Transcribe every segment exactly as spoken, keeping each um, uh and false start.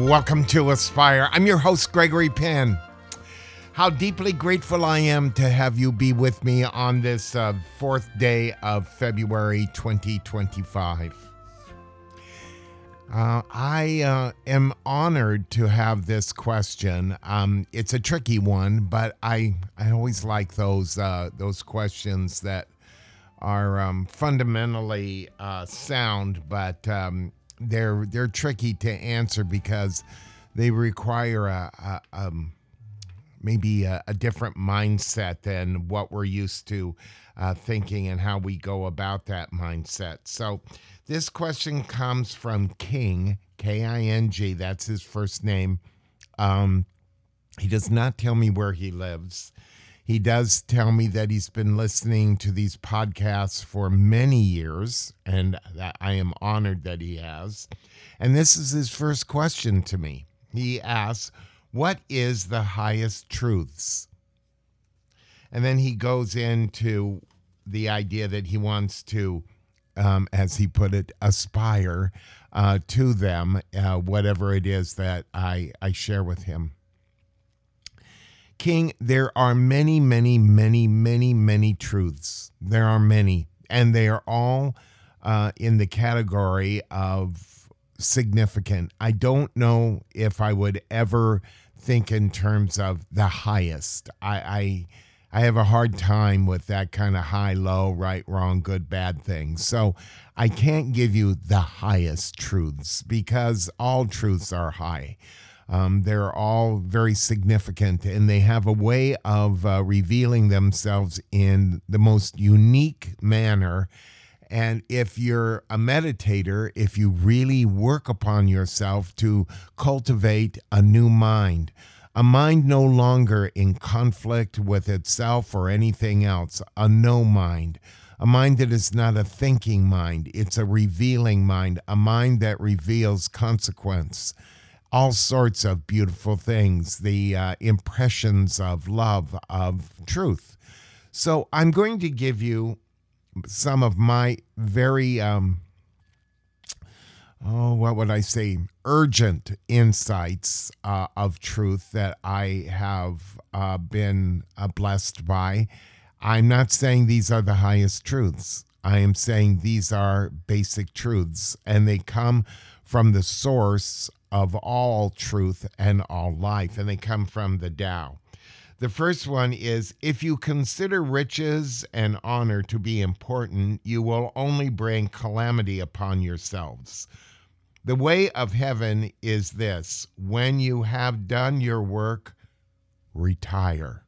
welcome to Aspire. I'm your host, Gregory Penn. How deeply grateful I am to have you be with me on this uh, fourth day of February twenty twenty-five. Uh, I uh, am honored to have this question. Um, it's a tricky one, but I I always like those uh, those questions that are um, fundamentally uh, sound, but um, they're they're tricky to answer because they require a, a um, maybe a, a different mindset than what we're used to uh, thinking and how we go about that mindset. So this question comes from King, K I N G, that's his first name. Um, he does not tell me where he lives. He does tell me that he's been listening to these podcasts for many years, and that I am honored that he has. And this is his first question to me. He asks, what is the highest truths? And then he goes into the idea that he wants to, um, as he put it, aspire uh, to them, uh, whatever it is that I, I share with him. King, there are many, many, many, many, many truths. There are many, and they are all uh, in the category of significant. I don't know if I would ever think in terms of the highest. I, I, I have a hard time with that kind of high, low, right, wrong, good, bad thing. So I can't give you the highest truths because all truths are high. Um, they're all very significant, and they have a way of uh, revealing themselves in the most unique manner. And if you're a meditator, if you really work upon yourself to cultivate a new mind, a mind no longer in conflict with itself or anything else, a no mind, a mind that is not a thinking mind, it's a revealing mind, a mind that reveals consequence. All sorts of beautiful things, the uh, impressions of love, of truth. So I'm going to give you some of my very, um, oh, what would I say, urgent insights uh, of truth that I have uh, been uh, blessed by. I'm not saying these are the highest truths. I am saying these are basic truths, and they come from the source of all truth and all life, and they come from the Tao. The first one is, if you consider riches and honor to be important, you will only bring calamity upon yourselves. The way of heaven is this: when you have done your work, retire.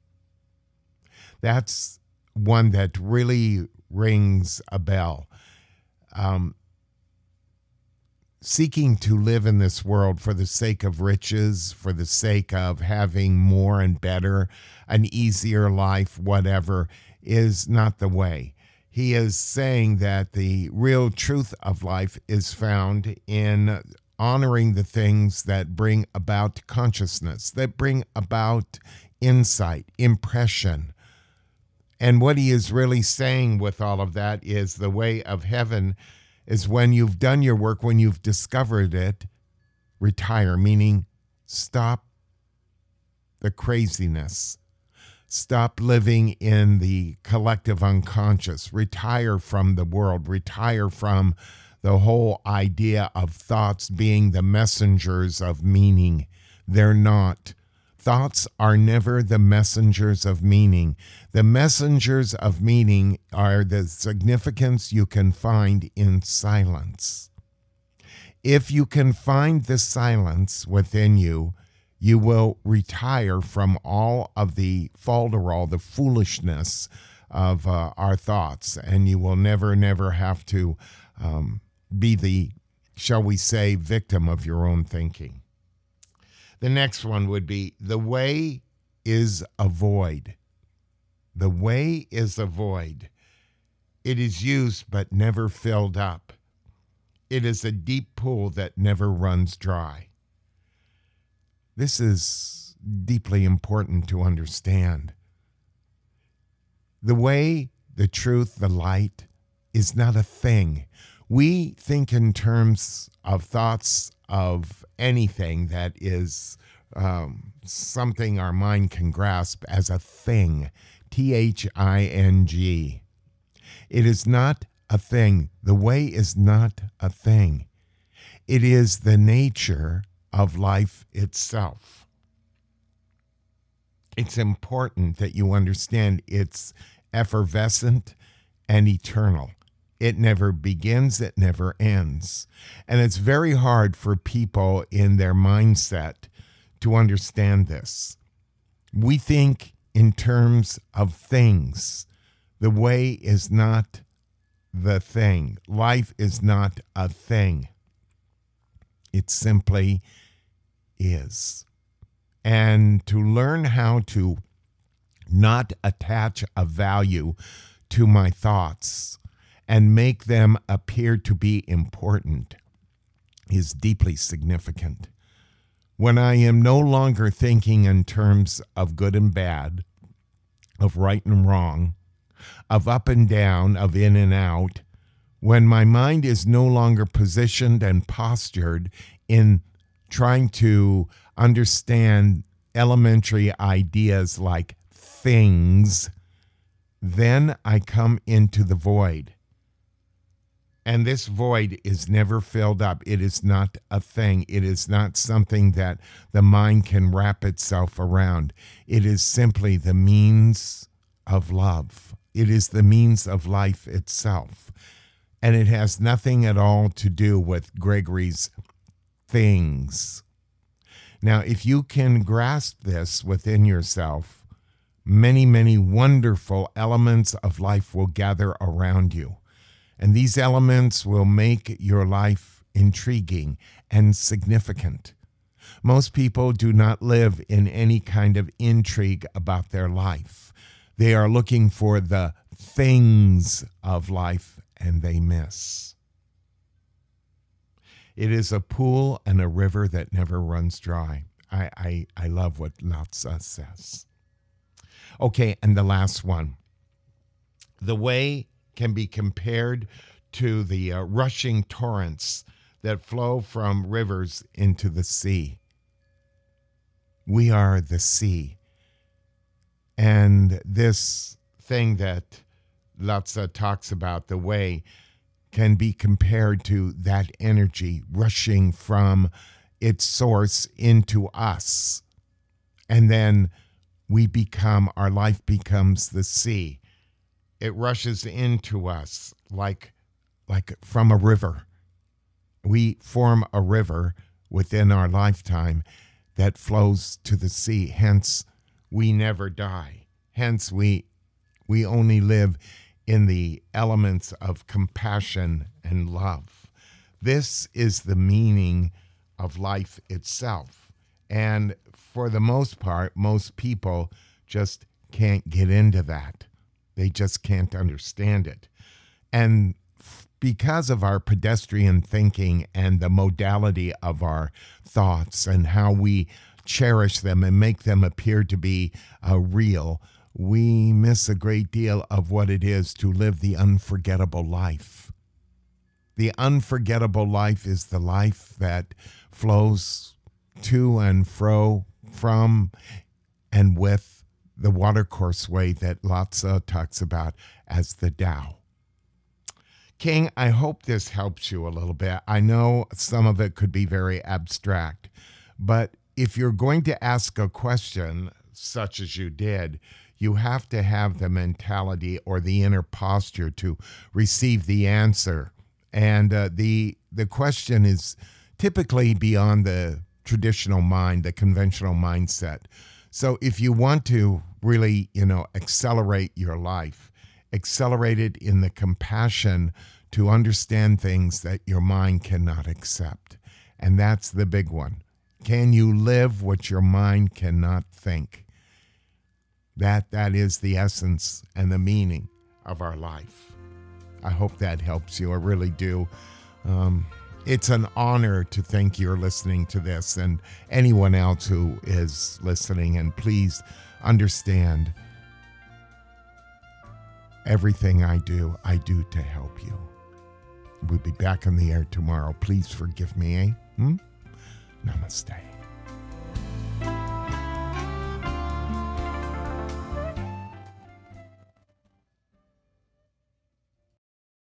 That's one that really rings a bell. Um, Seeking to live in this world for the sake of riches, for the sake of having more and better, an easier life, whatever, is not the way. He is saying that the real truth of life is found in honoring the things that bring about consciousness, that bring about insight, impression. And what he is really saying with all of that is the way of heaven is when you've done your work, when you've discovered it, retire, meaning stop the craziness. Stop living in the collective unconscious. Retire from the world. Retire from the whole idea of thoughts being the messengers of meaning. They're not. Thoughts are never the messengers of meaning. The messengers of meaning are the significance you can find in silence. If you can find the silence within you, you will retire from all of the falderall, the foolishness of uh, our thoughts, and you will never, never have to um, be the, shall we say, victim of your own thinking. The next one would be, the way is a void. The way is a void. It is used but never filled up. It is a deep pool that never runs dry. This is deeply important to understand. The way, the truth, the light is not a thing. We think in terms of thoughts of anything that is um, something our mind can grasp as a thing, T H I N G. It is not a thing. The way is not a thing. It is the nature of life itself. It's important that you understand it's effervescent and eternal. It never begins, it never ends. And it's very hard for people in their mindset to understand this. We think in terms of things. The way is not the thing. Life is not a thing. It simply is. And to learn how to not attach a value to my thoughts and make them appear to be important is deeply significant. When I am no longer thinking in terms of good and bad, of right and wrong, of up and down, of in and out, when my mind is no longer positioned and postured in trying to understand elementary ideas like things, then I come into the void. And this void is never filled up. It is not a thing. It is not something that the mind can wrap itself around. It is simply the means of love. It is the means of life itself. And it has nothing at all to do with Gregory's things. Now, if you can grasp this within yourself, many, many wonderful elements of life will gather around you. And these elements will make your life intriguing and significant. Most people do not live in any kind of intrigue about their life. They are looking for the things of life, and they miss. It is a pool and a river that never runs dry. I, I, I love what Lao Tzu says. Okay, and the last one. The way can be compared to the uh, rushing torrents that flow from rivers into the sea. We are the sea. And this thing that Lao Tzu talks about, the way, can be compared to that energy rushing from its source into us. And then we become, our life becomes the sea. It rushes into us like, like from a river. We form a river within our lifetime that flows to the sea. Hence, we never die. Hence, we, we only live in the elements of compassion and love. This is the meaning of life itself. And for the most part, most people just can't get into that. They just can't understand it. And f- because of our pedestrian thinking and the modality of our thoughts and how we cherish them and make them appear to be uh, real, we miss a great deal of what it is to live the unforgettable life. The unforgettable life is the life that flows to and fro from and with the watercourse way that Lao Tzu talks about as the Tao. King, I hope this helps you a little bit. I know some of it could be very abstract, but if you're going to ask a question such as you did, you have to have the mentality or the inner posture to receive the answer. And uh, the the question is typically beyond the traditional mind, the conventional mindset. So if you want to really, you know, accelerate your life, accelerate it in the compassion to understand things that your mind cannot accept. And that's the big one. Can you live what your mind cannot think? That that is the essence and the meaning of our life. I hope that helps you. I really do. Um, it's an honor to think you're listening to this and anyone else who is listening. And please understand, everything I do, I do to help you. We'll be back on the air tomorrow. Please forgive me, eh? Hmm? Namaste.